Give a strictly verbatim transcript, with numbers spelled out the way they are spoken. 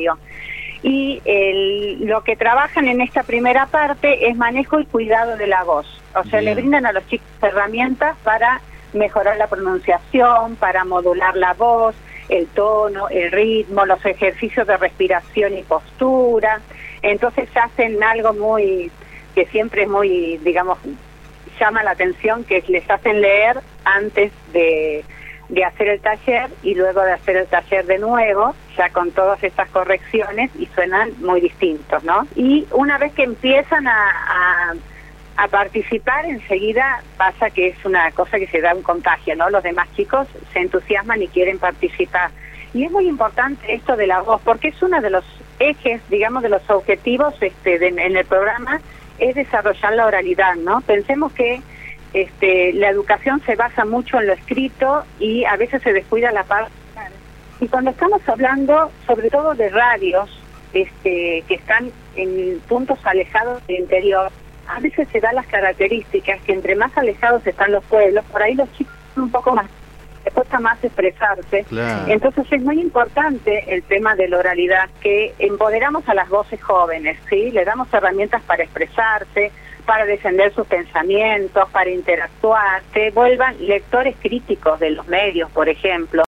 medio. Y el, lo que trabajan en esta primera parte es manejo y cuidado de la voz. O sea, Bien. le brindan a los chicos herramientas para mejorar la pronunciación, para modular la voz, el tono, el ritmo, los ejercicios de respiración y postura. Entonces hacen algo muy, que siempre es muy, digamos, llama la atención, que les hacen leer antes de, de hacer el taller y luego de hacer el taller de nuevo, ya con todas estas correcciones, y suenan muy distintos, ¿no? Y una vez que empiezan a, a, a participar, enseguida pasa que es una cosa que se da un contagio, ¿no? Los demás chicos se entusiasman y quieren participar. Y es muy importante esto de la voz, porque es uno de los ejes, digamos, de los objetivos este, de, en el programa, es desarrollar la oralidad, ¿no? Pensemos que este, la educación se basa mucho en lo escrito y a veces se descuida la parte. Y cuando estamos hablando, sobre todo de radios, este, que están en puntos alejados del interior, a veces se dan las características que entre más alejados están los pueblos, por ahí los chicos son un poco más, les cuesta más expresarse. Claro. Entonces es muy importante el tema de la oralidad, que empoderamos a las voces jóvenes, ¿sí? Le damos herramientas para expresarse, para defender sus pensamientos, para interactuar, que vuelvan lectores críticos de los medios, por ejemplo.